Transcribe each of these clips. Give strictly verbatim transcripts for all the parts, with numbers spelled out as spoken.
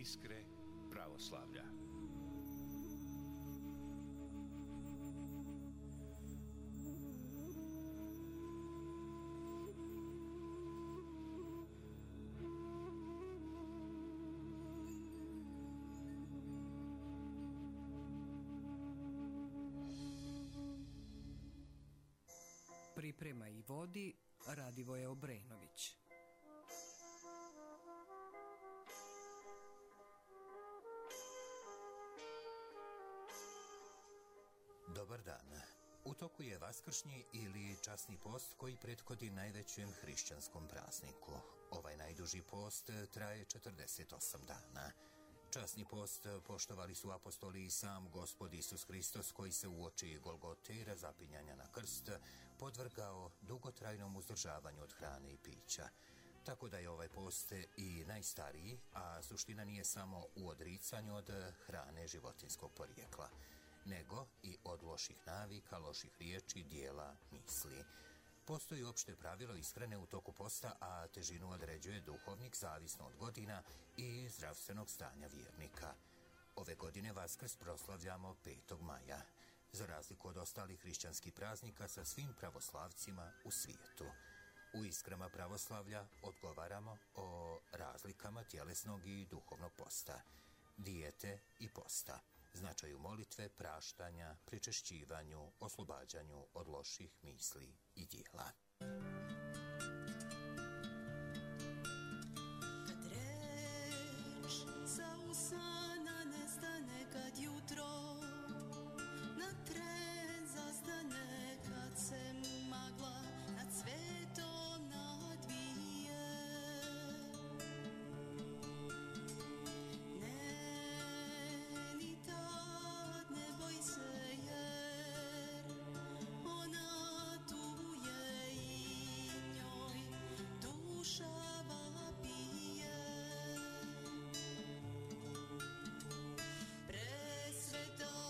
Iskre pravoslavlja. Priprema i vodi Radivoje Obrenović. Dobar dan. U toku je vaskršnji ili časni post koji prethodi najvećem hrišćanskom prazniku. Ovaj najduži post traje četrdeset osam dana. Časni post poštovali su apostoli i sam Gospod Isus Hristos, koji se uoči Golgote i razapinjanja na krst podvrgao dugotrajnom uzdržavanju od hrane i pića. Tako da je ovaj post i najstariji, a suština nije samo u odricanju od hrane životinskog porijekla, nego i od loših navika, loših riječi, dijela, misli. Postoji opšte pravilo ishrane u toku posta, a težinu određuje duhovnik zavisno od godina i zdravstvenog stanja vjernika. Ove godine Vaskrs proslavljamo petog maja, za razliku od ostalih hrišćanskih praznika sa svim pravoslavcima u svijetu. U Iskrama pravoslavlja odgovaramo o razlikama tjelesnog i duhovnog posta, dijete i posta, značaju molitve, praštanja, pričešćivanju, oslobađanju od loših misli i dijela. Kad reč sa usana nestane, kad jutro na tren zastane, kad se magla nad svetom nadvije, Presveta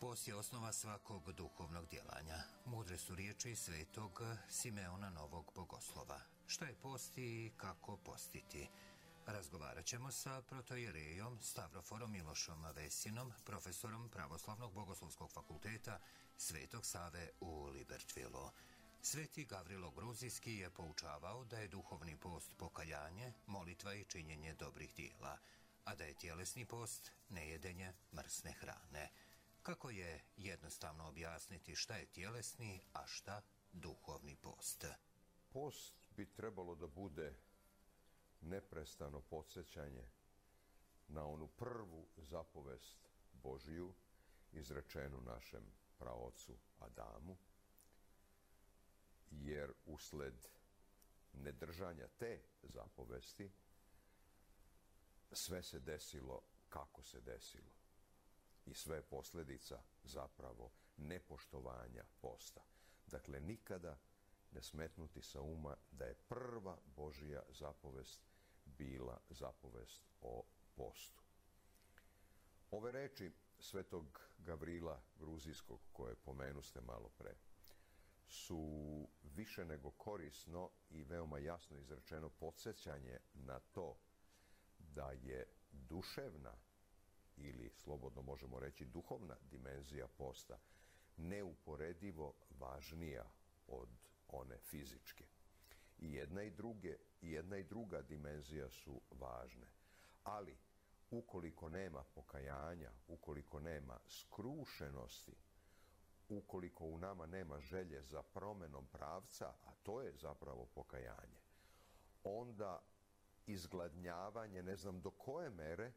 Post je osnova svakog duhovnog djelanja. Mudre su riječi svetog Simeona Novog Bogoslova. Šta je post i kako postiti? Razgovarat ćemo sa protojerejom Stavroforom Milošom Vesinom, profesorom Pravoslavnog bogoslovskog fakulteta Svetog Save u Libertvilu. Sveti Gavrilo Gruzijski je poučavao da je duhovni post pokajanje, molitva i činjenje dobrih dijela, a da je tjelesni post nejedenje mrsne hrane. Kako je jednostavno objasniti šta je tjelesni, a šta duhovni post? Post bi trebalo da bude neprestano podsjećanje na onu prvu zapovest Božiju izrečenu našem praocu Adamu, jer usled nedržanja te zapovesti sve se desilo kako se desilo. I sve je posljedica zapravo nepoštovanja posta. Dakle, nikada ne smetnuti sa uma da je prva Božja zapovest bila zapovest o postu. Ove reči svetog Gavrila Gruzijskog, koje pomenuste malo pre, su više nego korisno i veoma jasno izrečeno podsjećanje na to da je duševna ili slobodno možemo reći duhovna dimenzija posta neuporedivo važnija od one fizičke. I jedna i, druge, i jedna i druga dimenzija su važne. Ali ukoliko nema pokajanja, ukoliko nema skrušenosti, ukoliko u nama nema želje za promenom pravca, a to je zapravo pokajanje, onda izgladnjavanje, ne znam do koje mere,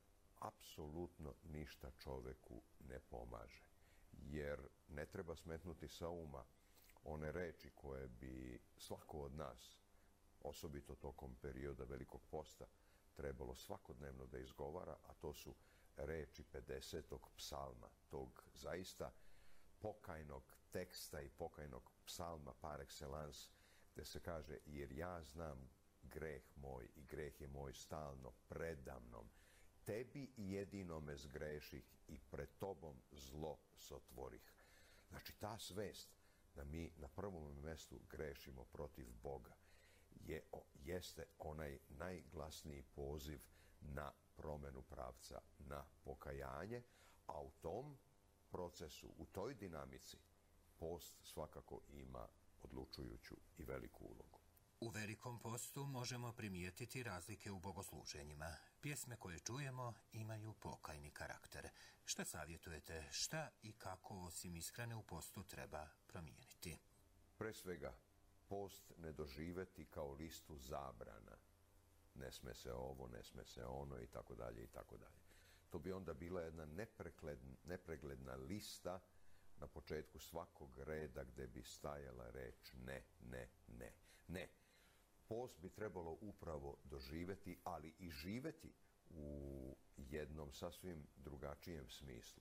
apsolutno ništa čoveku ne pomaže. Jer ne treba smetnuti sa uma one reči koje bi svako od nas, osobito tokom perioda Velikog posta, trebalo svakodnevno da izgovara, a to su reči pedesetog psalma, tog zaista pokajnog teksta i pokajnog psalma par excellence, gde se kaže: jer ja znam greh moj i greh je moj stalno predamnom. Tebi jedinome zgreših i pred tobom zlo sotvorih. Znači, ta svest da mi na prvom mjestu grešimo protiv Boga je, jeste onaj najglasniji poziv na promenu pravca, na pokajanje, a u tom procesu, u toj dinamici, post svakako ima odlučujuću i veliku ulogu. U Velikom postu možemo primijetiti razlike u bogosluženjima. Pjesme koje čujemo imaju pokajni karakter. Šta savjetujete, šta i kako osim ishrane u postu treba promijeniti? Pre svega, post ne doživeti kao listu zabrana. Ne sme se ovo, ne sme se ono i tako dalje i tako dalje. To bi onda bila jedna nepregledna lista na početku svakog reda gde bi stajala reč ne, ne, ne, ne. Post bi trebalo upravo doživeti, ali i živeti u jednom sasvim drugačijem smislu.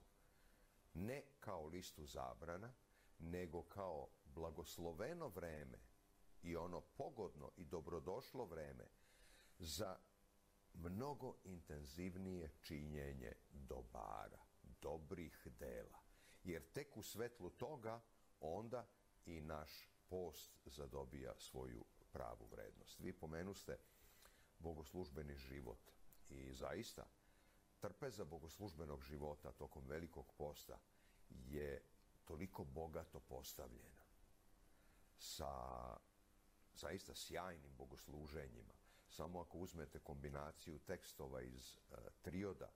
Ne kao listu zabrana, nego kao blagosloveno vreme i ono pogodno i dobrodošlo vreme za mnogo intenzivnije činjenje dobara, dobrih dela. Jer tek u svetlu toga onda i naš post zadobija svoju pravu vrednost. Vi pomenuste bogoslužbeni život i zaista trpeza bogoslužbenog života tokom Velikog posta je toliko bogato postavljena sa zaista sjajnim bogosluženjima. Samo ako uzmete kombinaciju tekstova iz uh, trioda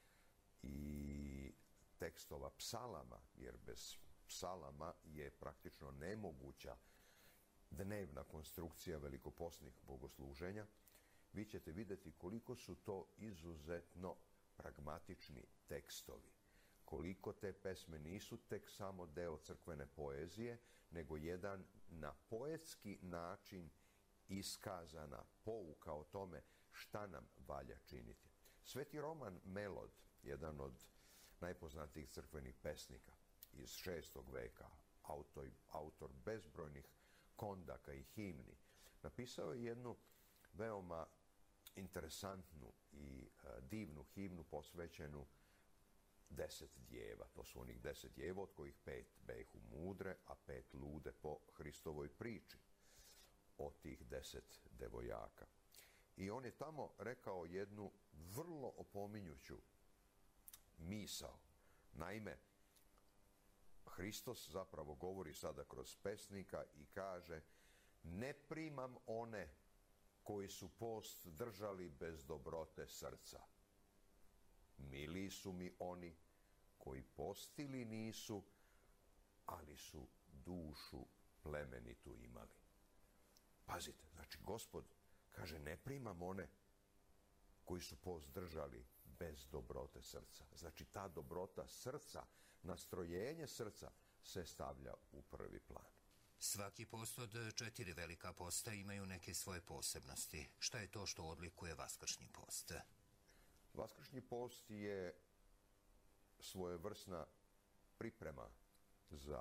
i tekstova psalama, jer bez psalama je praktično nemoguća dnevna konstrukcija velikopostnih bogosluženja, vi ćete vidjeti koliko su to izuzetno pragmatični tekstovi. Koliko te pesme nisu tek samo deo crkvene poezije, nego jedan na poetski način iskazana pouka o tome šta nam valja činiti. Sveti Roman Melod, jedan od najpoznatijih crkvenih pesnika iz šestog veka, autor, autor bezbrojnih kondaka i himni, napisao je jednu veoma interesantnu i uh, divnu himnu posvećenu deset djeva. To su onih deset djeva od kojih pet behu mudre, a pet lude po Hristovoj priči o tih deset devojaka. I on je tamo rekao jednu vrlo opominjuću misao. Naime, Hristos zapravo govori sada kroz pesnika i kaže: ne primam one koji su post držali bez dobrote srca. Mili su mi oni koji postili nisu, ali su dušu plemenitu imali. Pazite, znači Gospod kaže: ne primam one koji su post držali bez dobrote srca. Znači ta dobrota srca, nastrojenje srca se stavlja u prvi plan. Svaki post od četiri velika posta imaju neke svoje posebnosti. Šta je to što odlikuje vaskršnji post? Vaskršnji post je svojevrsna priprema za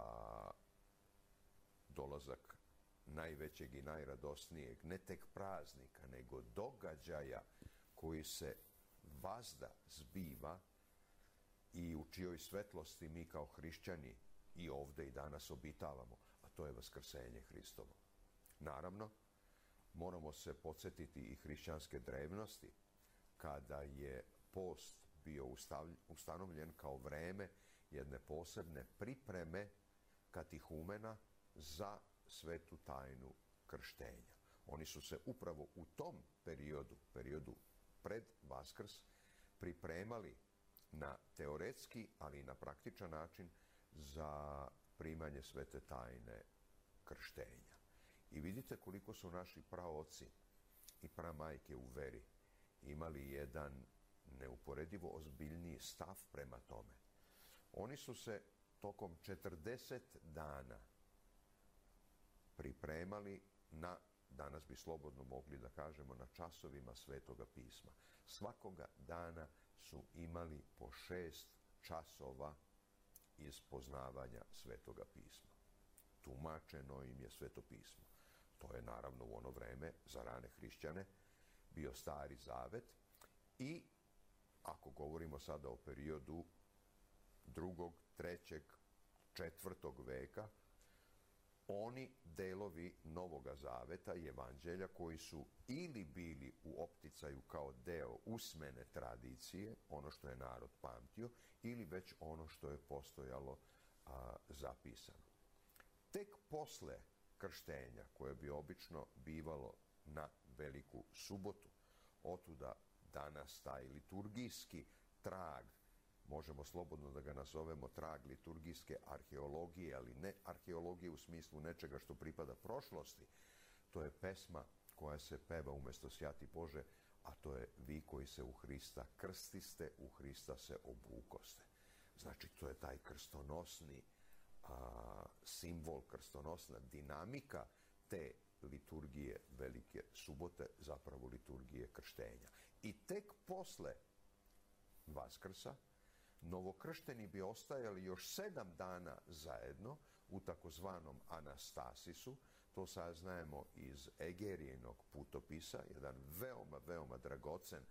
dolazak najvećeg i najradosnijeg, ne tek praznika, nego događaja koji se vazda zbiva i u čijoj svetlosti mi kao hrišćani i ovde i danas obitavamo, a to je vaskrsenje Hristovo. Naravno, moramo se podsjetiti i hrišćanske drevnosti, kada je post bio ustanovljen kao vreme jedne posebne pripreme katihumena za svetu tajnu krštenja. Oni su se upravo u tom periodu, periodu pred Vaskrs, pripremali na teoretski, ali i na praktičan način za primanje svete tajne krštenja. I vidite koliko su naši praoci i pramajke u veri imali jedan neuporedivo ozbiljniji stav prema tome. Oni su se tokom četrdeset dana pripremali na, danas bi slobodno mogli da kažemo, na časovima Svetoga pisma. Svakoga dana su imali po šest časova iz poznavanja Svetoga pisma. Tumačeno im je Sveto pismo. To je naravno u ono vreme za rane hrišćane bio Stari Zavet i ako govorimo sada o periodu drugog, trećeg, četvrtog veka, oni delovi Novoga Zaveta i Evanđelja koji su ili bili u opticaju kao deo usmene tradicije, ono što je narod pamtio, ili već ono što je postojalo a, zapisano. Tek posle krštenja, koje bi obično bivalo na Veliku subotu, otuda danas taj liturgijski trag, možemo slobodno da ga nazovemo trag liturgijske arheologije, ali ne arheologije u smislu nečega što pripada prošlosti. To je pesma koja se peva umjesto Sjati Bože, a to je vi koji se u Hrista krstiste, u Hrista se obukoste. Znači, to je taj krstonosni a, simbol, krstonosna dinamika te liturgije Velike subote, zapravo liturgije krštenja. I tek posle Vaskrsa novokršteni bi ostajali još sedam dana zajedno u takozvanom Anastasisu. To saznajemo iz Egerijinog putopisa, jedan veoma, veoma dragocen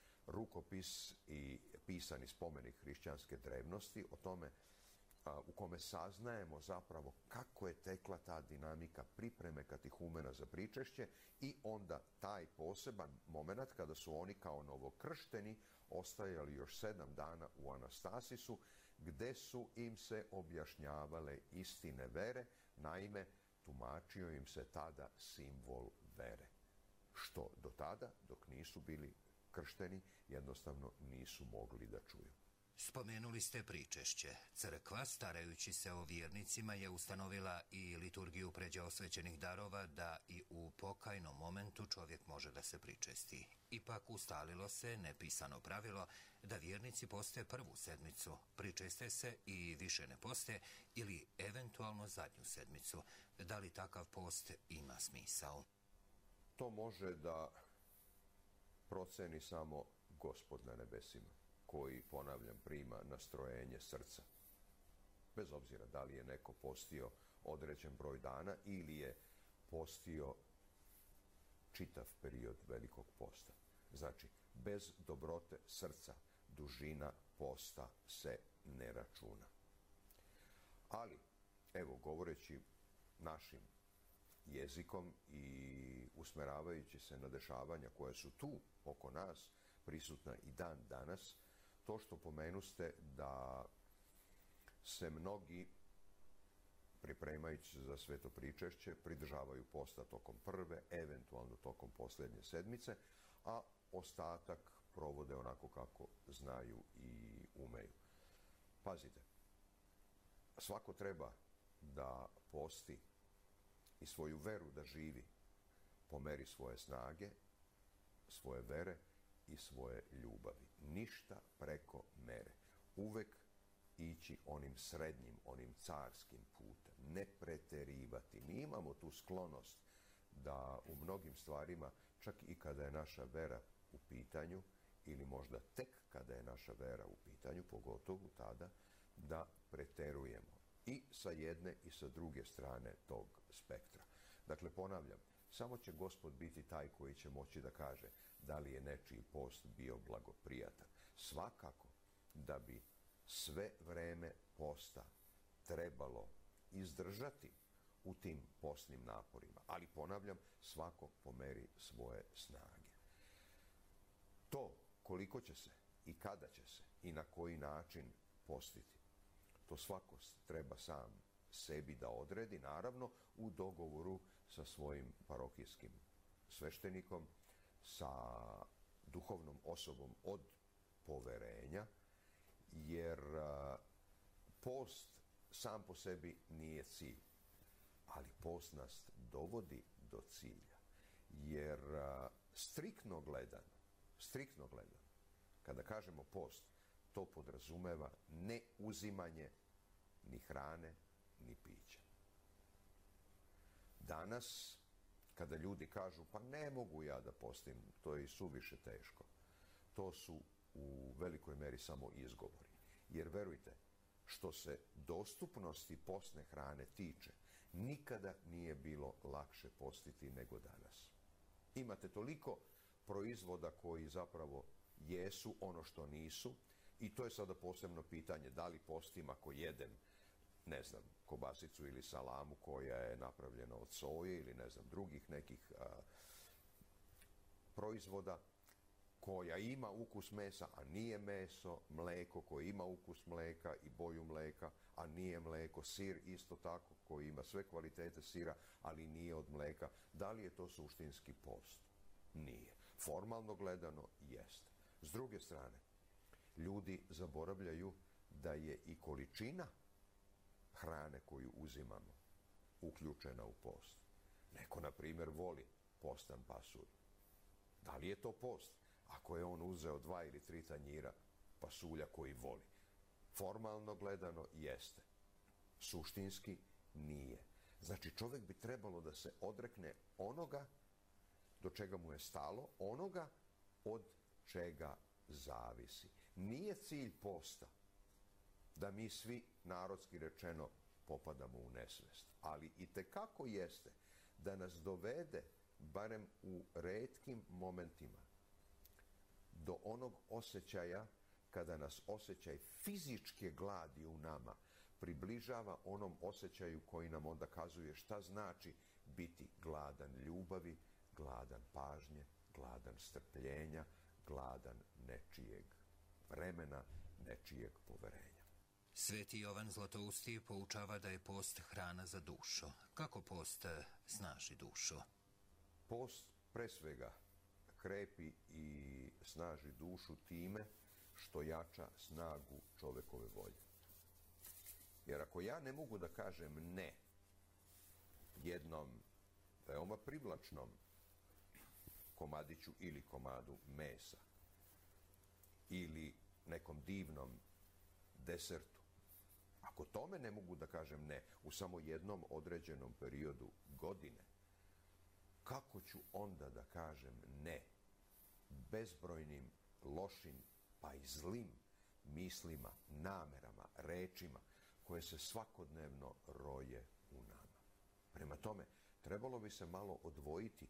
rukopis i pisani spomenik hrišćanske drevnosti o tome a, u kome saznajemo zapravo kako je tekla ta dinamika pripreme katihumena za pričešće i onda taj poseban moment kada su oni kao novokršteni ostajali još sedam dana u Anastasisu, gde su im se objašnjavale istine vere, naime, tumačio im se tada simbol vere, što do tada, dok nisu bili kršteni, jednostavno nisu mogli da čuju. Spomenuli ste pričešće. Crkva, starajući se o vjernicima, je ustanovila i liturgiju pređe osvećenih darova da i u pokajnom momentu čovjek može da se pričesti. Ipak ustalilo se nepisano pravilo da vjernici poste prvu sedmicu, pričeste se i više ne poste ili eventualno zadnju sedmicu. Da li takav post ima smisao? To može da proceni samo Gospod na nebesima, koji, ponavljam, prima nastrojenje srca. Bez obzira da li je neko postio određen broj dana ili je postio čitav period Velikog posta. Znači, bez dobrote srca, dužina posta se ne računa. Ali, evo, govoreći našim jezikom i usmeravajući se na dešavanja koja su tu oko nas, prisutna i dan danas, to što pomenuste da se mnogi, pripremajući se za sveto pričešće, pridržavaju posta tokom prve, eventualno tokom posljednje sedmice, a ostatak provode onako kako znaju i umeju. Pazite, svako treba da posti i svoju veru da živi po meri svoje snage, svoje vere i svoje ljubavi. Ništa preko mere. Uvek ići onim srednjim, onim carskim putem. Ne preterivati. Mi imamo tu sklonost da u mnogim stvarima, čak i kada je naša vera u pitanju, ili možda tek kada je naša vera u pitanju, pogotovo tada, da preterujemo. I sa jedne i sa druge strane tog spektra. Dakle, ponavljam, samo će Gospod biti taj koji će moći da kaže da li je nečiji post bio blagoprijatan. Svakako da bi sve vreme posta trebalo izdržati u tim postnim naporima. Ali ponavljam, svako po meri svoje snage. To koliko će se i kada će se i na koji način postiti, to svako treba sam sebi da odredi, naravno u dogovoru sa svojim parohijskim sveštenikom, sa duhovnom osobom od poverenja, jer a, post sam po sebi nije cilj, ali post nas dovodi do cilja, jer a, striktno gledano, striktno gledano, kada kažemo post, to podrazumeva ne uzimanje ni hrane, ni pića. Danas, kada ljudi kažu, pa ne mogu ja da postim, to je i suviše teško, to su u velikoj meri samo izgovori. Jer verujte, što se dostupnosti postne hrane tiče, nikada nije bilo lakše postiti nego danas. Imate toliko proizvoda koji zapravo jesu ono što nisu, i to je sada posebno pitanje da li postim ako jedem, ne znam, kobasicu ili salamu koja je napravljena od soje ili ne znam, drugih nekih a, proizvoda koja ima ukus mesa, a nije meso, mleko koje ima ukus mleka i boju mleka, a nije mleko, sir isto tako koji ima sve kvalitete sira, ali nije od mleka. Da li je to suštinski post? Nije. Formalno gledano, jeste. S druge strane, ljudi zaboravljaju da je i količina hrane koju uzimamo uključena u post. Neko, na primjer, voli postan pasulj. Da li je to post? Ako je on uzeo dva ili tri tanjira pasulja koji voli. Formalno gledano jeste. Suštinski nije. Znači, čovjek bi trebalo da se odrekne onoga do čega mu je stalo, onoga od čega zavisi. Nije cilj posta da mi svi, narodski rečeno, popadamo u nesvest. Ali itekako jeste da nas dovede, barem u retkim momentima, do onog osjećaja kada nas osjećaj fizičke gladi u nama približava onom osjećaju koji nam onda kazuje šta znači biti gladan ljubavi, gladan pažnje, gladan strpljenja, gladan nečijeg vremena, nečijeg poverenja. Sveti Jovan Zlatousti poučava da je post hrana za dušu. Kako post snaži dušu? Post pre svega krepi i snaži dušu time što jača snagu čovekove volje. Jer ako ja ne mogu da kažem ne jednom veoma privlačnom komadiću ili komadu mesa ili nekom divnom desertu, ako tome ne mogu da kažem ne u samo jednom određenom periodu godine, kako ću onda da kažem ne bezbrojnim, lošim, pa i zlim mislima, namerama, rečima koje se svakodnevno roje u nama? Prema tome, trebalo bi se malo odvojiti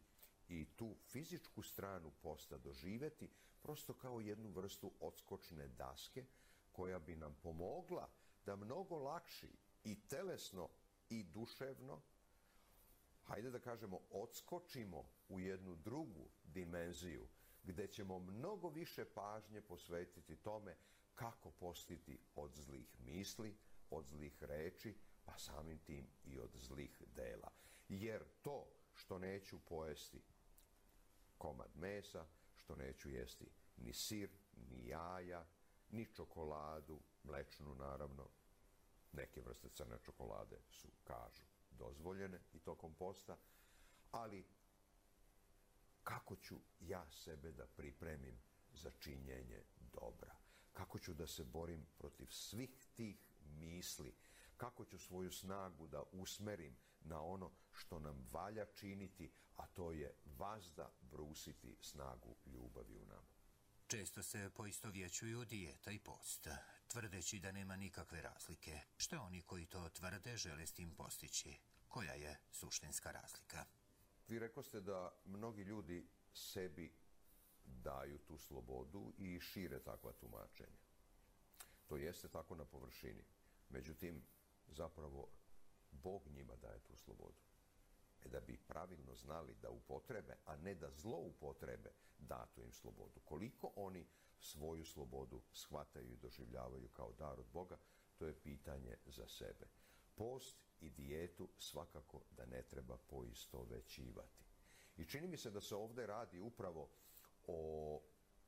i tu fizičku stranu posta doživjeti prosto kao jednu vrstu odskočne daske koja bi nam pomogla da mnogo lakši i telesno i duševno, hajde da kažemo, odskočimo u jednu drugu dimenziju gdje ćemo mnogo više pažnje posvetiti tome kako postiti od zlih misli, od zlih reči, pa samim tim i od zlih dela. Jer to što neću pojesti komad mesa, što neću jesti ni sir, ni jaja, ni čokoladu, mlečnu naravno, neke vrste crne čokolade su, kažu, dozvoljene i tokom posta, ali kako ću ja sebe da pripremim za činjenje dobra? Kako ću da se borim protiv svih tih misli? Kako ću svoju snagu da usmerim na ono što nam valja činiti, a to je vazda brusiti snagu ljubavi u nama? Često se poistovjećuju dijeta i post, tvrdeći da nema nikakve razlike. Što oni koji to tvrde žele s tim postići? Koja je suštinska razlika? Vi rekoste da mnogi ljudi sebi daju tu slobodu i šire takva tumačenja. To jeste tako na površini. Međutim, zapravo, Bog njima daje tu slobodu. E da bi pravilno znali da upotrebe, a ne da zloupotrebe datu im slobodu. Koliko oni svoju slobodu shvataju i doživljavaju kao dar od Boga, to je pitanje za sebe. Post i dijetu svakako da ne treba poistovećivati. I čini mi se da se ovdje radi upravo o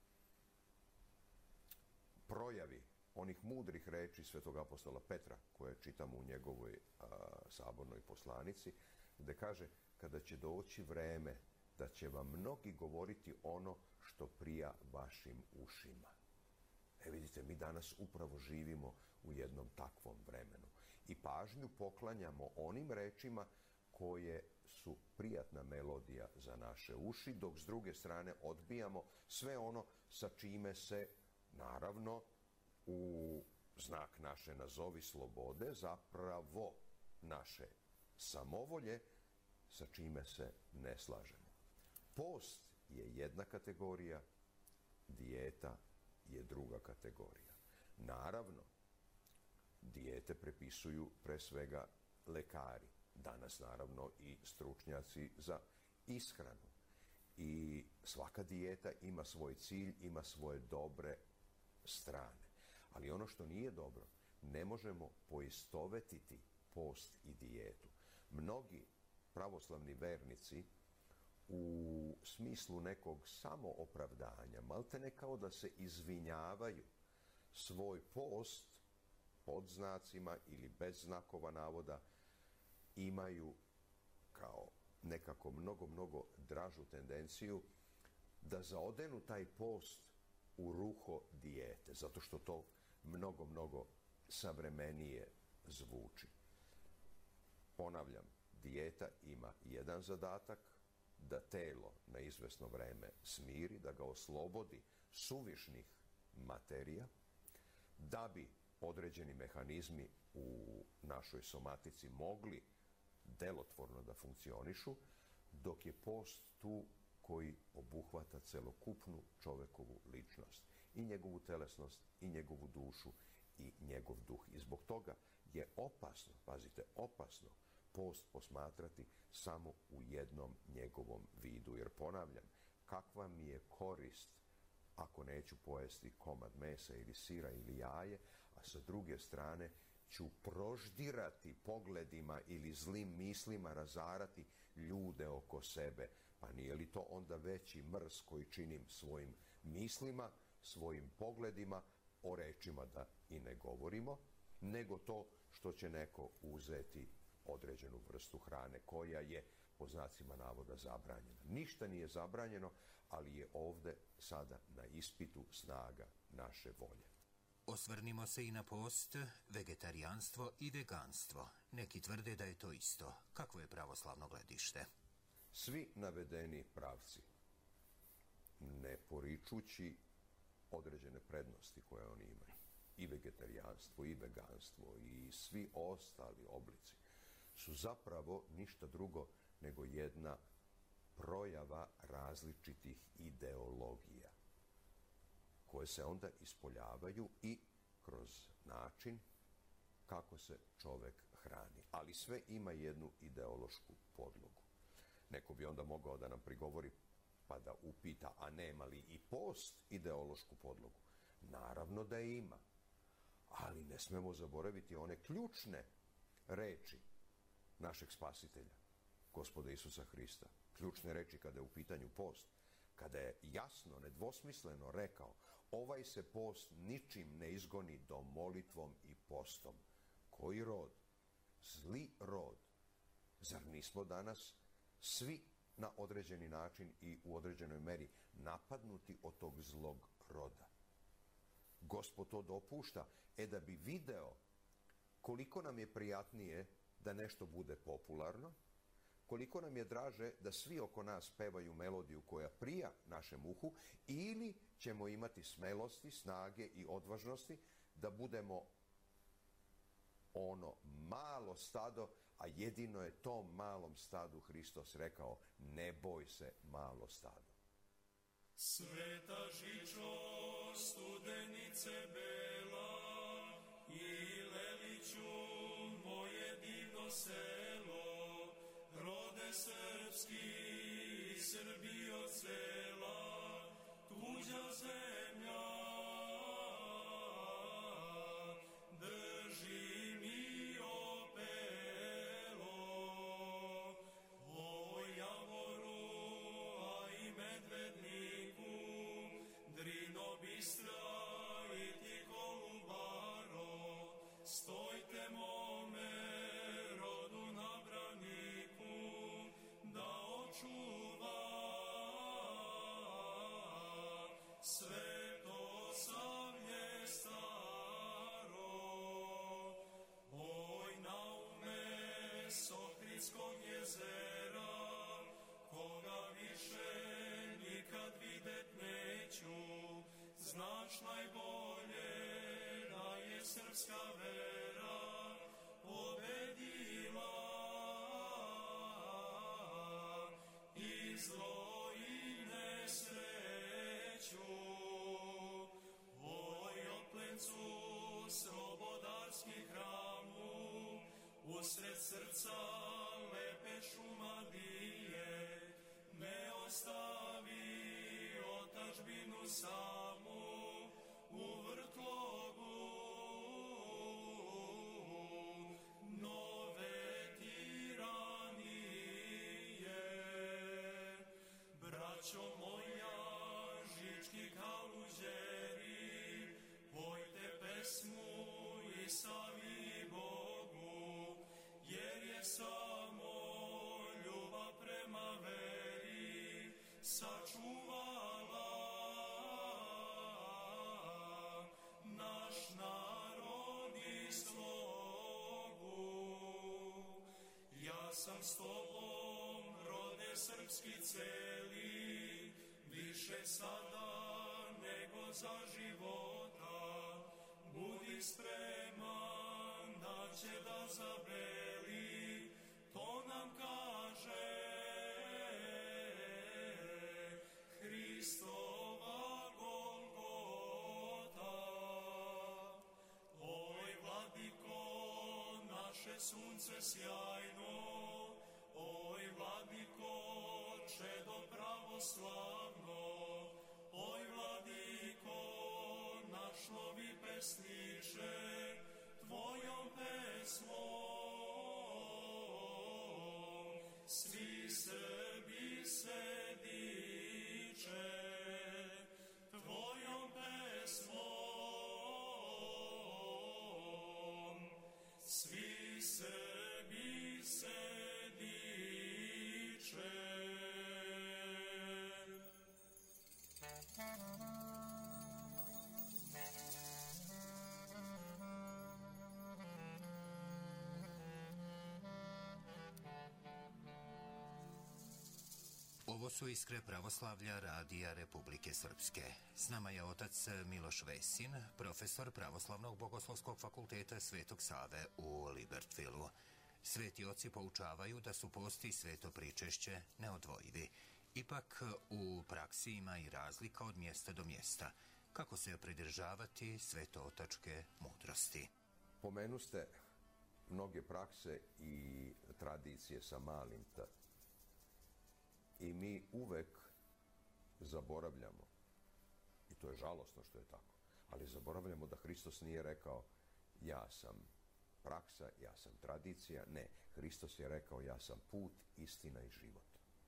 projavi onih mudrih reči svetog apostola Petra, koje čitamo u njegovoj a, sabornoj poslanici, gde kaže: kada će doći vreme da će vam mnogi govoriti ono što prija vašim ušima. E vidite, mi danas upravo živimo u jednom takvom vremenu i pažnju poklanjamo onim rečima koje su prijatna melodija za naše uši, dok s druge strane odbijamo sve ono sa čime se, naravno, u znak naše nazovi slobode, zapravo naše samovolje, sa čime se ne slažemo. Post je jedna kategorija, dijeta je druga kategorija. Naravno, dijete prepisuju pre svega lekari, danas naravno i stručnjaci za ishranu. I svaka dijeta ima svoj cilj, ima svoje dobre strane. Ali ono što nije dobro, ne možemo poistovetiti post i dijetu. Mnogi pravoslavni vernici u smislu nekog samoopravdanja, maltene kao da se izvinjavaju, svoj post, pod znacima ili bez znakova navoda, imaju kao nekako mnogo, mnogo dražu tendenciju da zaodenu taj post u ruho dijete, zato što to mnogo, mnogo savremenije zvuči. Ponavljam, dijeta ima jedan zadatak, da telo na izvesno vreme smiri, da ga oslobodi suvišnih materija, da bi određeni mehanizmi u našoj somatici mogli delotvorno da funkcionišu, dok je post tu koji obuhvata celokupnu čovekovu ličnost, i njegovu telesnost, i njegovu dušu, i njegov duh. I zbog toga je opasno, pazite, opasno, post posmatrati samo u jednom njegovom vidu. Jer ponavljam, kakva mi je korist ako neću pojesti komad mesa ili sira ili jaje, a sa druge strane ću proždirati pogledima ili zlim mislima razarati ljude oko sebe. Pa nije li to onda veći mrz koji činim svojim mislima, svojim pogledima, o rečima da i ne govorimo, nego to što će neko uzeti određenu vrstu hrane koja je, po znacima navoda, zabranjena. Ništa nije zabranjeno, ali je ovdje sada na ispitu snaga naše volje. Osvrnimo se i na post, vegetarijanstvo i veganstvo. Neki tvrde da je to isto. Kakvo je pravoslavno gledište? Svi navedeni pravci, ne poričući određene prednosti koje oni imaju, i vegetarijanstvo, i veganstvo, i svi ostali oblici, su zapravo ništa drugo nego jedna projava različitih ideologija koje se onda ispoljavaju i kroz način kako se čovek hrani. Ali sve ima jednu ideološku podlogu. Neko bi onda mogao da nam prigovori pa da upita, a nema li i post ideološku podlogu? Naravno da je ima. Ali ne smemo zaboraviti one ključne reči našeg spasitelja, Gospoda Isusa Hrista. Ključne reči kada je u pitanju post. Kada je jasno, nedvosmisleno rekao, ovaj se post ničim ne izgoni do molitvom i postom. Koji rod? Zli rod. Zar nismo danas svi na određeni način i u određenoj meri napadnuti od tog zlog roda? Gospod to dopušta, e da bi video koliko nam je prijatnije da nešto bude popularno, koliko nam je draže da svi oko nas pevaju melodiju koja prija našem uhu, ili ćemo imati smelosti, snage i odvažnosti da budemo ono malo stado, a jedino je tom malom stadu Hristos rekao, ne boj se, malo stado. Sveta žičo, studenice bela, i Leliću, moje divno selo, rode srpski, Srbijo cela, tuđa zemlja, drži mi opelo, o Javoru, a i Medvedniku, Drino Bistra i ti Kolubaro, stojte mome rodu na braniku, da očuva sveto savlje staro. Oj naume s Ohridskog jezera, koga više nikad videt neću, znaš najbolje da je srpska vera pobedila i zlo i nesreću. Oj oplencu slobodarski hramu, usred srca lepe Šumadije, ne ostavi otadžbinu samu u vrtlogu nove tiranije. Braćo moja, žički kaluđeri, pojte pesmu i slavi Bogu, jer je samo ljubav prema veri sačuvala naš narod i slogu. Ja sam s tobom, rode srpski celi, više sada nego za života, budi spreman da će da zabeli, to nam kaže Hristova Golgota. Oj vladiko, naše sunce sjajno, oj vladiko, čedo pravoslavno, oj vladiko, naš novi pesniče, tvojom pesmom svi Srbi se diče, tvojom pesmom svi Srbi se diče. Ovo su Iskre pravoslavlja Radija Republike Srpske. S nama je otac Miloš Vesin, profesor Pravoslavnog bogoslovskog fakulteta Svetog Save u Libertvilu. Sveti oci poučavaju da su post i sveto pričešće neodvojivi. Ipak u praksi ima i razlika od mjesta do mjesta. Kako se pridržavati svetootačke mudrosti? Pomenuste mnoge prakse i tradicije sa malim t. I mi uvek zaboravljamo, i to je žalosno što je tako, ali zaboravljamo da Hristos nije rekao ja sam praksa, ja sam tradicija. Ne, Hristos je rekao ja sam put, istina i život.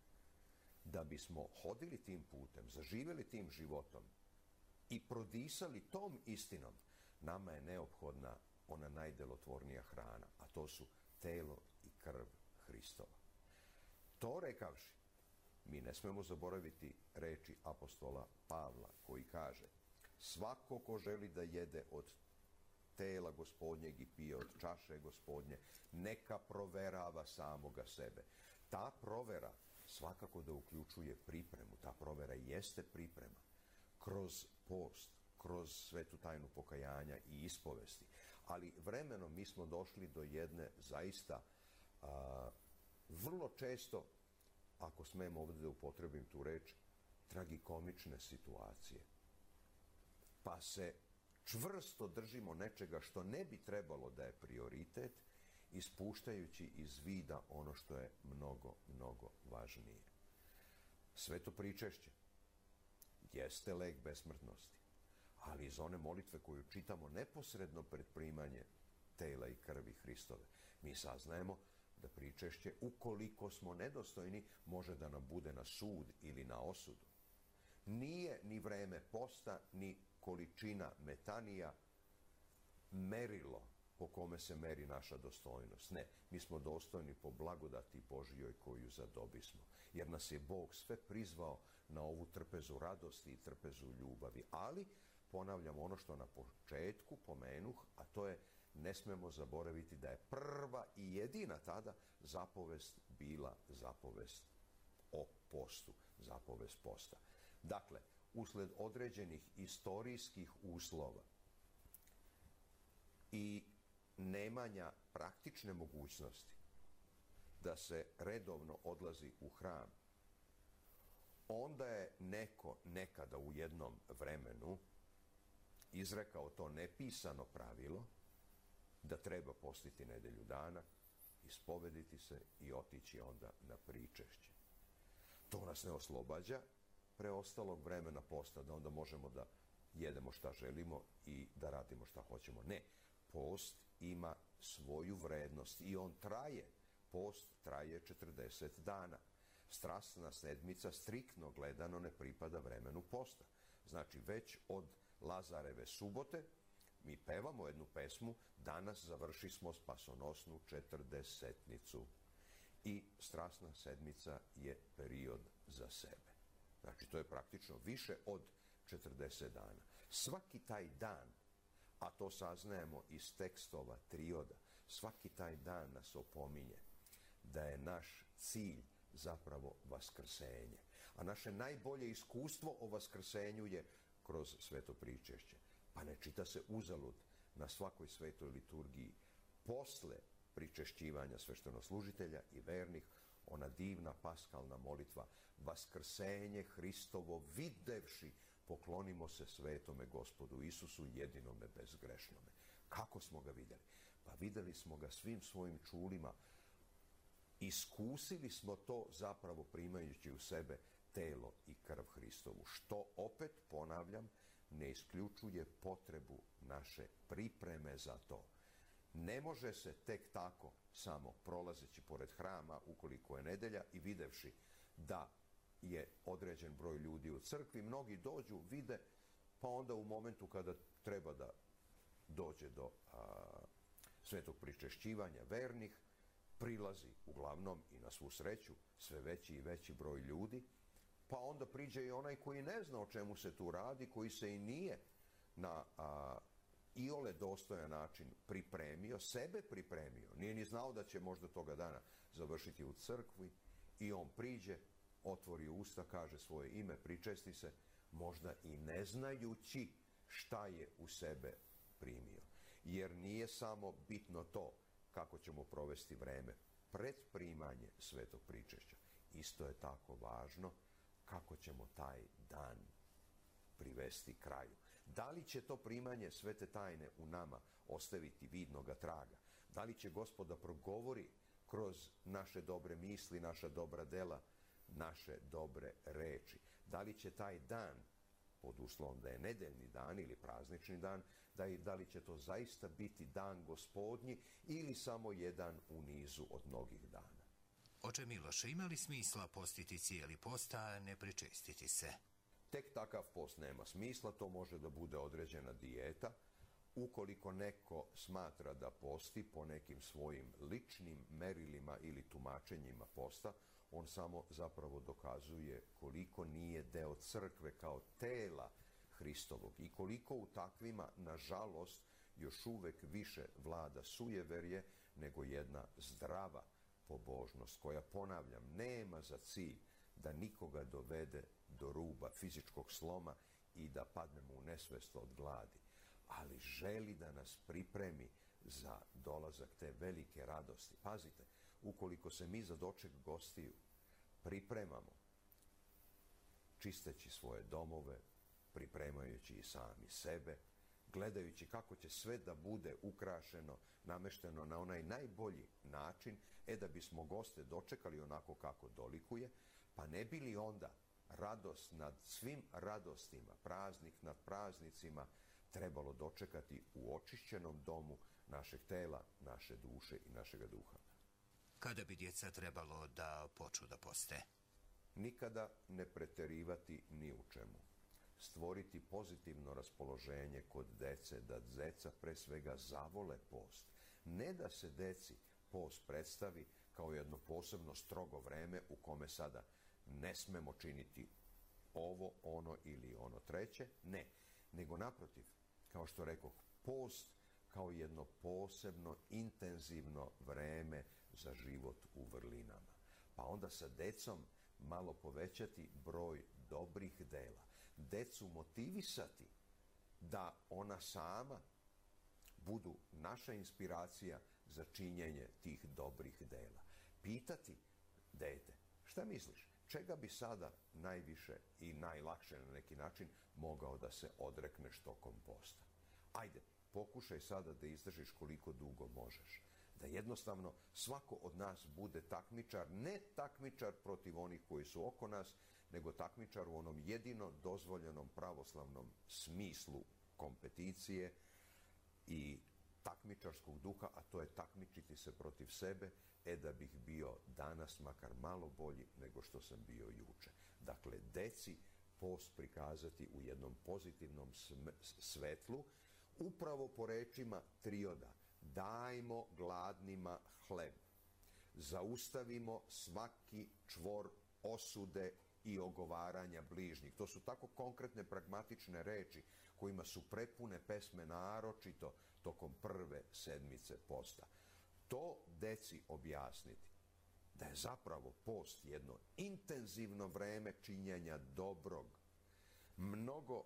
Da bismo hodili tim putem, zaživjeli tim životom i prodisali tom istinom, nama je neophodna ona najdelotvornija hrana, a to su telo i krv Hristova. To rekavši, mi ne smemo zaboraviti reči apostola Pavla koji kaže svako ko želi da jede od tela Gospodnjeg i pije od čaše Gospodnje, neka proverava samoga sebe. Ta provera svakako da uključuje pripremu. Ta provera jeste priprema kroz post, kroz svetu tajnu pokajanja i ispovesti. Ali vremenom mi smo došli do jedne zaista a, vrlo često, ako smem ovdje da upotrebim tu reč, tragikomične situacije. Pa se čvrsto držimo nečega što ne bi trebalo da je prioritet, ispuštajući iz vida ono što je mnogo, mnogo važnije. Sveto pričešće jeste lek besmrtnosti, ali iz one molitve koju čitamo neposredno pred primanje tela i krvi Hristove, mi saznajemo da pričešće, ukoliko smo nedostojni, može da nam bude na sud ili na osudu. Nije ni vreme posta, ni količina metanija merilo po kome se meri naša dostojnost. Ne, mi smo dostojni po blagodati Božjoj koju zadobismo. Jer nas je Bog sve prizvao na ovu trpezu radosti i trpezu ljubavi. Ali, ponavljam ono što na početku pomenuh, a to je ne smemo zaboraviti da je prva i jedina tada zapovest bila zapovest o postu, zapovest posta. Dakle, usled određenih istorijskih uslova i nemanja praktične mogućnosti da se redovno odlazi u hram, onda je neko nekada u jednom vremenu izrekao to nepisano pravilo da treba postiti nedelju dana, ispovediti se i otići onda na pričešće. To nas ne oslobađa preostalog vremena posta, da onda možemo da jedemo šta želimo i da radimo šta hoćemo. Ne, post ima svoju vrednost i on traje. Post traje četrdeset dana. Strasna sedmica striktno gledano ne pripada vremenu posta. Znači već od Lazareve subote mi pevamo jednu pesmu, danas završismo spasonosnu četrdesetnicu. I strasna sedmica je period za sebe. Znači to je praktično više od četrdeset dana. Svaki taj dan, a to saznajemo iz tekstova trioda, svaki taj dan nas opominje da je naš cilj zapravo vaskrsenje. A naše najbolje iskustvo o vaskrsenju je kroz sveto pričešće. Pa ne čita se uzalud na svakoj svetoj liturgiji posle pričešćivanja sveštenoslužitelja i vernih ona divna paskalna molitva vaskrsenje Hristovo videvši poklonimo se svetome Gospodu Isusu jedinome bezgrešnome. Kako smo ga vidjeli? Pa vidjeli smo ga svim svojim čulima. Iskusili smo to zapravo primajući u sebe telo i krv Hristovu, što opet, ponavljam, ne isključuje potrebu naše pripreme za to. Ne može se tek tako samo prolazeći pored hrama ukoliko je nedelja i videvši da je određen broj ljudi u crkvi, mnogi dođu, vide, pa onda u momentu kada treba da dođe do a, svetog pričešćivanja vernih, prilazi uglavnom i na svu sreću sve veći i veći broj ljudi, pa onda priđe i onaj koji ne zna o čemu se tu radi, koji se i nije na a, iole dostojan način pripremio, sebe pripremio, nije ni znao da će možda toga dana završiti u crkvi i on priđe, otvori usta, kaže svoje ime, pričesti se, možda i ne znajući šta je u sebe primio. Jer nije samo bitno to kako ćemo provesti vreme pred primanje svetog pričešća. Isto je tako važno kako ćemo taj dan privesti kraju. Da li će to primanje svete tajne u nama ostaviti vidnoga traga? Da li će Gospod da progovori kroz naše dobre misli, naša dobra dela, naše dobre reči? Da li će taj dan, pod uslovom da je nedeljni dan ili praznični dan, da, i, da li će to zaista biti dan Gospodnji ili samo jedan u nizu od mnogih dana? Oče Miloše, ima li smisla postiti cijeli post, a ne pričestiti se? Tek takav post nema smisla, to može da bude određena dijeta. Ukoliko neko smatra da posti po nekim svojim ličnim merilima ili tumačenjima posta, on samo zapravo dokazuje koliko nije deo crkve kao tela Hristovog i koliko u takvima, nažalost, još uvek više vlada sujeverje nego jedna zdrava pobožnost koja, ponavljam, nema za cilj da nikoga dovede do ruba fizičkog sloma i da padnemo u nesvest od gladi, ali želi da nas pripremi za dolazak te velike radosti. Pazite, ukoliko se mi za doček gostiju pripremamo, čisteći svoje domove, pripremajući i sami sebe, gledajući kako će sve da bude ukrašeno, namešteno na onaj najbolji način, e da bismo goste dočekali onako kako dolikuje, pa ne bi li onda radost nad svim radostima, praznik nad praznicima, trebalo dočekati u očišćenom domu našeg tela, naše duše i našega duha. Kada bi djeca trebalo da počnu da poste? Nikada ne preterivati ni u čemu. Stvoriti pozitivno raspoloženje kod dece, da deca pre svega zavole post. Ne da se deci post predstavi kao jedno posebno strogo vreme u kome sada ne smemo činiti ovo, ono ili ono treće, ne. Nego naprotiv, kao što rekoh, post kao jedno posebno intenzivno vreme za život u vrlinama. Pa onda sa decom malo povećati broj dobrih dela. Decu motivisati da ona sama budu naša inspiracija za činjenje tih dobrih dela. Pitati dete, šta misliš, čega bi sada najviše i najlakše na neki način mogao da se odrekneš tokom posta? Ajde, pokušaj sada da izdržiš koliko dugo možeš. Da jednostavno svako od nas bude takmičar, ne takmičar protiv onih koji su oko nas, nego takmičar u onom jedino dozvoljenom pravoslavnom smislu kompeticije i takmičarskog duha, a to je takmičiti se protiv sebe, e da bih bio danas makar malo bolji nego što sam bio juče. Dakle, deci post prikazati u jednom pozitivnom svetlu, upravo po rečima Trioda: dajmo gladnima hleb, zaustavimo svaki čvor osude i ogovaranja bližnjih. To su tako konkretne, pragmatične reči kojima su prepune pesme, naročito tokom prve sedmice posta. To deci objasniti, da je zapravo post jedno intenzivno vreme činjenja dobrog, mnogo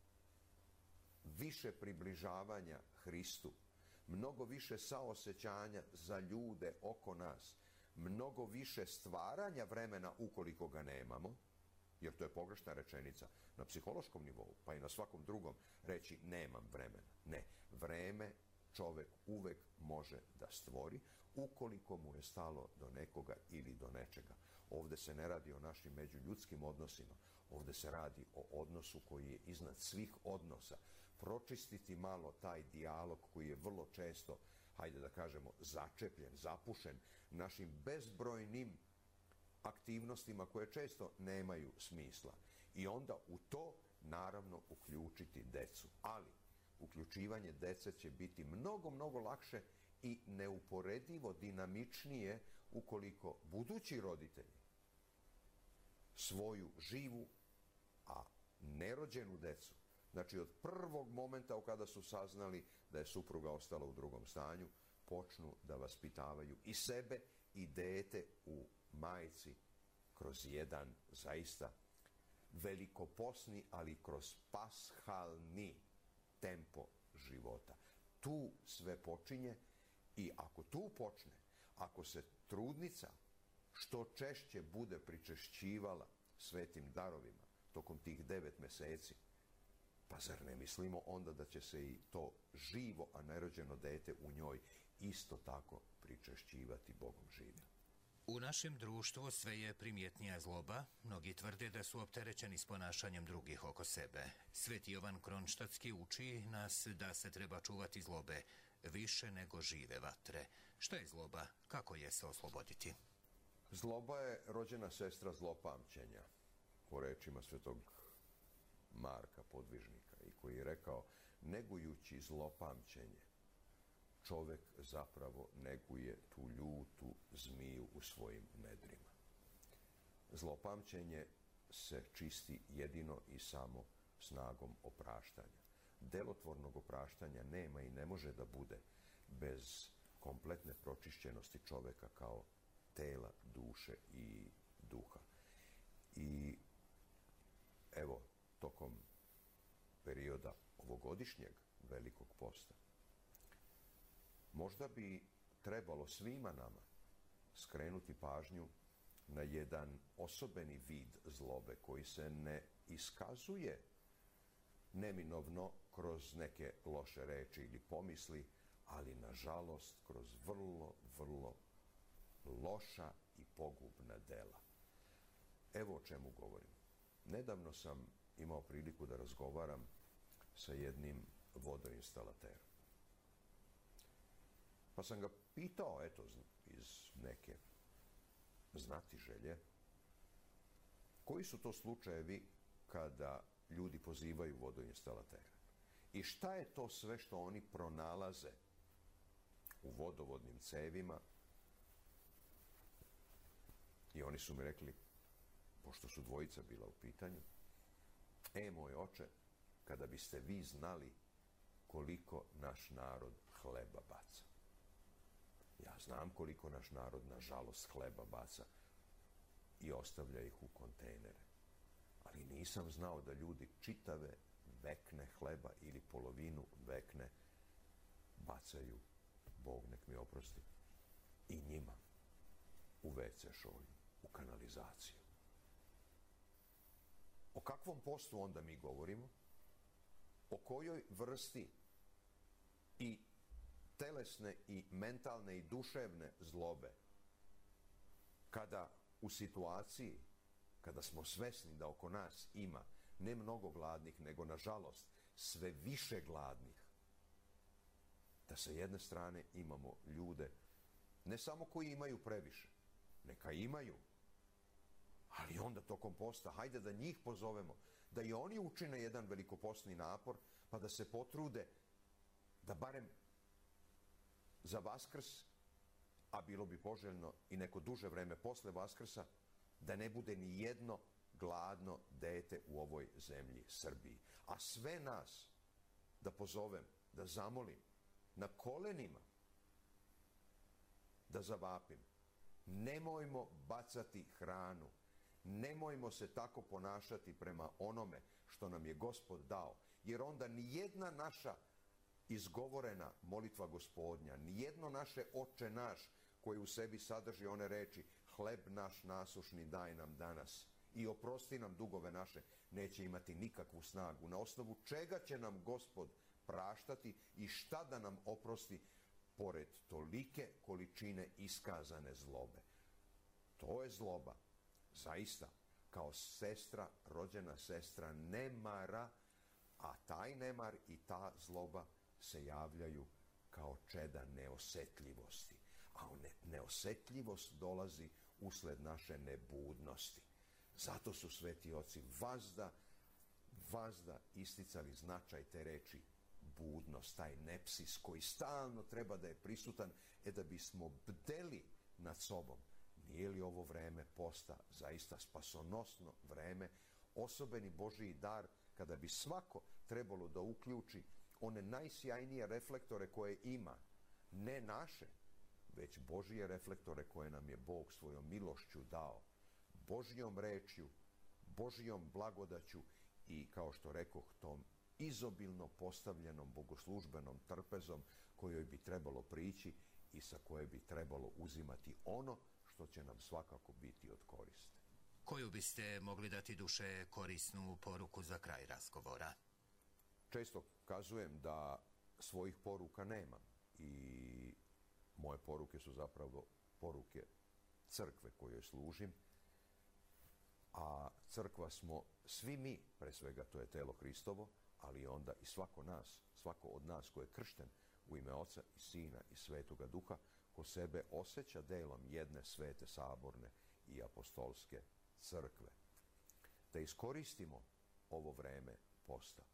više približavanja Hristu, mnogo više saosećanja za ljude oko nas, mnogo više stvaranja vremena ukoliko ga nemamo, jer to je pogrešna rečenica na psihološkom nivou, pa i na svakom drugom, reći nemam vremena. Ne, vreme čovek uvek može da stvori ukoliko mu je stalo do nekoga ili do nečega. Ovde se ne radi o našim međuljudskim odnosima, ovde se radi o odnosu koji je iznad svih odnosa. Pročistiti malo taj dijalog koji je vrlo često, hajde da kažemo, začepljen, zapušen našim bezbrojnim aktivnostima koje često nemaju smisla. I onda u to naravno uključiti decu. Ali uključivanje dece će biti mnogo, mnogo lakše i neuporedivo dinamičnije ukoliko budući roditelji svoju živu, a nerođenu decu, znači od prvog momenta u kada su saznali da je supruga ostala u drugom stanju, počnu da vaspitavaju i sebe i dete u majci kroz jedan zaista velikoposni, ali kroz pashalni tempo života. Tu sve počinje I ako tu počne, ako se trudnica što češće bude pričešćivala svetim darovima tokom tih devet meseci, pa zar ne mislimo onda da će se i to živo, a nerođeno dete u njoj isto tako pričešćivati Bogom živim? U našem društvu sve je primjetnija zloba. Mnogi tvrde da su opterećeni s ponašanjem drugih oko sebe. Sveti Jovan Kronštatski uči nas da se treba čuvati zlobe više nego žive vatre. Šta je zloba? Kako je se osloboditi? Zloba je rođena sestra zlopamćenja, po rečima svetog Marka Podvižnika, i koji je rekao, negujući zlopamćenje, čovek zapravo neguje tu ljutu zmiju u svojim nedrima. Zlopamćenje se čisti jedino i samo snagom opraštanja. Delotvornog opraštanja nema i ne može da bude bez kompletne pročišćenosti čoveka kao tela, duše i duha. I evo, tokom perioda ovogodišnjeg Velikog posta, možda bi trebalo svima nama skrenuti pažnju na jedan osobeni vid zlobe koji se ne iskazuje neminovno kroz neke loše reči ili pomisli, ali nažalost kroz vrlo, vrlo loša i pogubna dela. Evo o čemu govorim. Nedavno sam imao priliku da razgovaram sa jednim vodoinstalaterom. Pa sam ga pitao, eto, iz neke znatiželje, koji su to slučajevi kada ljudi pozivaju vodoinstalatera? I šta je to sve što oni pronalaze u vodovodnim cevima? I oni su mi rekli, pošto su dvojica bila u pitanju, e, moj oče, kada biste vi znali koliko naš narod hleba baca. Ja znam koliko naš narod, nažalost, hleba baca i ostavlja ih u kontejnere. Ali nisam znao da ljudi čitave vekne hleba ili polovinu vekne bacaju, Bog nek mi oprosti, i njima u ve ce šolju, u kanalizaciju. O kakvom postu onda mi govorimo? O kojoj vrsti i telesne i mentalne i duševne zlobe, kada u situaciji, kada smo svesni da oko nas ima ne mnogo gladnih, nego nažalost sve više gladnih, da sa jedne strane imamo ljude, ne samo koji imaju previše, neka imaju, ali onda tokom posta, hajde da njih pozovemo, da i oni učine jedan velikopostni napor, pa da se potrude da barem za Vaskrs, a bilo bi poželjno i neko duže vreme posle Vaskrsa, da ne bude ni jedno gladno dete u ovoj zemlji Srbiji. A sve nas da pozovem, da zamolim, na kolenima, da zavapim. Nemojmo bacati hranu. Nemojmo se tako ponašati prema onome što nam je Gospod dao, jer onda ni jedna naša izgovorena molitva Gospodnja, nijedno naše Oče naš koje u sebi sadrži one reči hleb naš nasušni daj nam danas i oprosti nam dugove naše, neće imati nikakvu snagu. Na osnovu čega će nam Gospod praštati i šta da nam oprosti pored tolike količine iskazane zlobe? To je zloba, zaista, kao sestra, rođena sestra nemara, a taj nemar i ta zloba se javljaju kao čeda neosetljivosti. A neosetljivost dolazi usled naše nebudnosti. Zato su sveti oci vazda, vazda isticali značaj te reči budnost, taj nepsis koji stalno treba da je prisutan, e da bismo bdeli nad sobom. Nije li ovo vreme posta zaista spasonosno vreme, osobeni Božiji dar, kada bi svako trebalo da uključi one najsjajnije reflektore koje ima, ne naše, već Božije reflektore koje nam je Bog svojom milošću dao, Božijom rečju, Božijom blagodaću i, kao što rekoh, tom izobilno postavljenom bogoslužbenom trpezom kojoj bi trebalo prići i sa koje bi trebalo uzimati ono što će nam svakako biti od koristi. Koju biste mogli dati duše korisnu poruku za kraj razgovora? Često kazujem da svojih poruka nemam i moje poruke su zapravo poruke crkve kojoj služim, a crkva smo svi mi, pre svega to je telo Hristovo, ali onda i svako nas, svako od nas ko je kršten u ime Oca i Sina i Svetoga Duha, ko sebe osjeća delom jedne svete saborne i apostolske crkve. Da iskoristimo ovo vreme posta,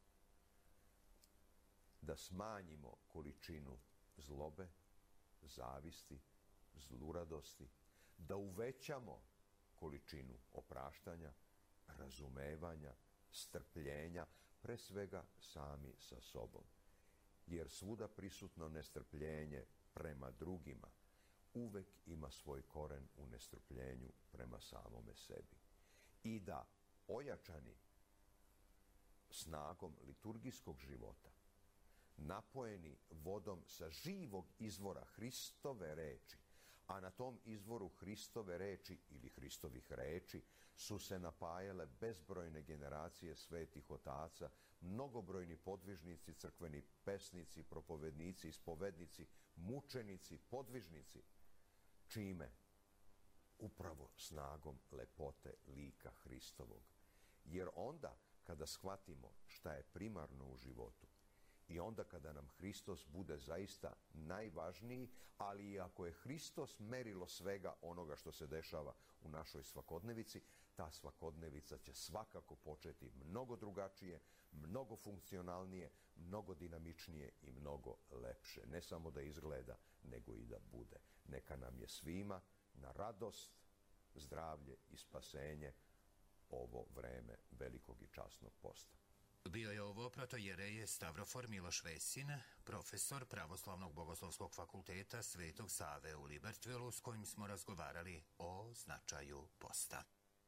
da smanjimo količinu zlobe, zavisti, zluradosti, da uvećamo količinu opraštanja, razumevanja, strpljenja, pre svega sami sa sobom. Jer svuda prisutno nestrpljenje prema drugima uvek ima svoj koren u nestrpljenju prema samome sebi. I da ojačani snagom liturgijskog života, napojeni vodom sa živog izvora Hristove reči, a na tom izvoru Hristove reči ili Hristovih reči su se napajale bezbrojne generacije svetih otaca, mnogobrojni podvižnici, crkveni pesnici, propovednici, ispovednici, mučenici, podvižnici, čime? Upravo snagom lepote lika Hristovog. Jer onda kada shvatimo šta je primarno u životu i onda kada nam Hristos bude zaista najvažniji, ali i ako je Hristos merilo svega onoga što se dešava u našoj svakodnevici, ta svakodnevica će svakako početi mnogo drugačije, mnogo funkcionalnije, mnogo dinamičnije i mnogo lepše. Ne samo da izgleda, nego i da bude. Neka nam je svima na radost, zdravlje i spasenje ovo vreme velikog i časnog posta. Bio je ovo protojereje Stavrofor Miloš Vesin, profesor Pravoslavnog bogoslovskog fakulteta Svetog Save u Libertvilu, s kojim smo razgovarali o značaju posta.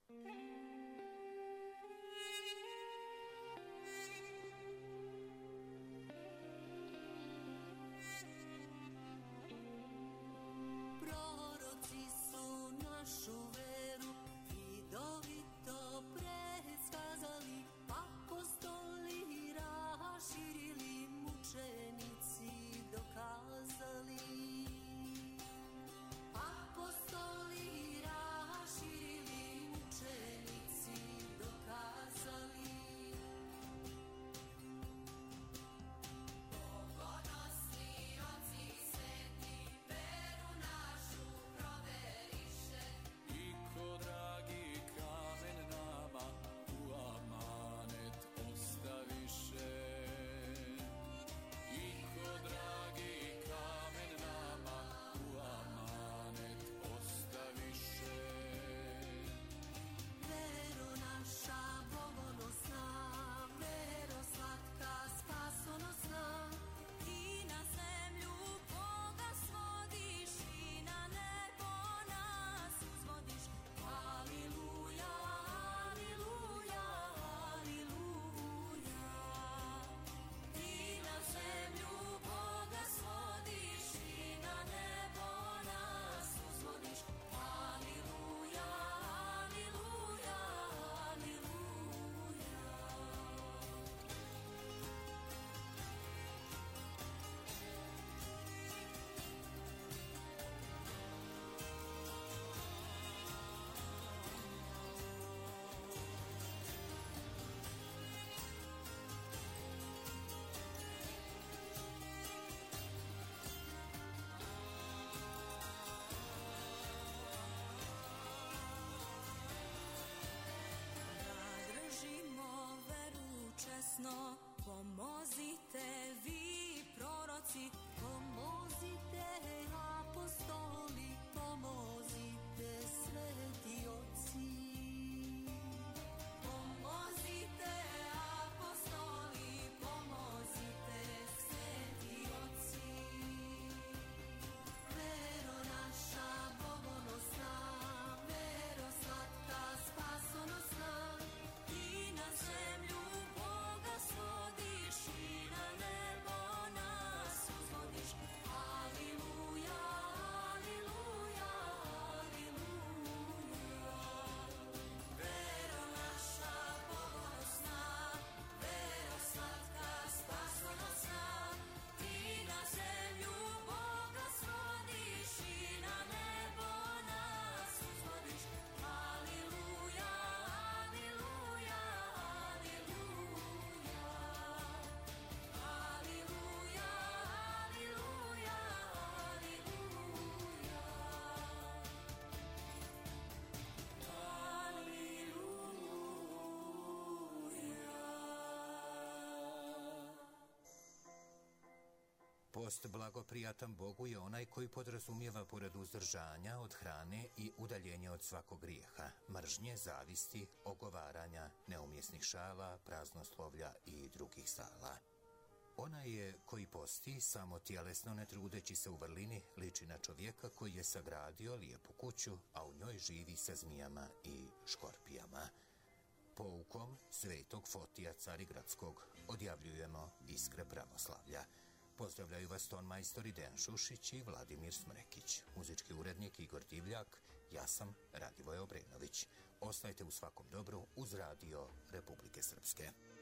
Proroci su našu veru vidovito predskazali, apostoli raširili, mučenici dokazali. Apostoli raširili, mučenici dokazali. Pogodnosni oci sveti veru našu proveriše. Iko dragi kamen nama u amanet ostaviše. Iko dragi kamen nama u amanet ostaviše. Vero naša bogonosna, vero slatka spasonosna, ti na zemlju Boga svodiš i na nebo nas uzvodiš. Aliluja, aliluja, aliluja. Ti na zemlju Boga svodiš i na nebo nas uzvodiš. Aliluja, aliluja, aliluja. Zadržimo veru česno, pomozite vi proroci, pomozite apostoli, pomozite sveti oci. Pomozite apostoli, pomozite sveti oci. Vero naša bogonosna, vero slatka spasonosna, ti na zemlju Boga svodiš i na nebo nas uzvodiš. Aliluja, post blagoprijatan Bogu je onaj koji podrazumijeva pored uzdržanja od hrane i udaljenje od svakog grijeha, mržnje, zavisti, ogovaranja, neumjesnih šala, praznoslovlja i drugih sala. Onaj je koji posti, samo tjelesno ne trudeći se u vrlini, liči na čovjeka koji je sagradio lijepu kuću, a u njoj živi sa zmijama i škorpijama. Poukom svetog Fotija Carigradskog odjavljujemo iskre pravoslavlja. Pozdravljaju vas tonmajstori Dejan Šušić i Vladimir Smrekić. Muzički urednik Igor Divljak, ja sam Radivoje Obrenović. Ostajte u svakom dobru uz Radio Republike Srpske.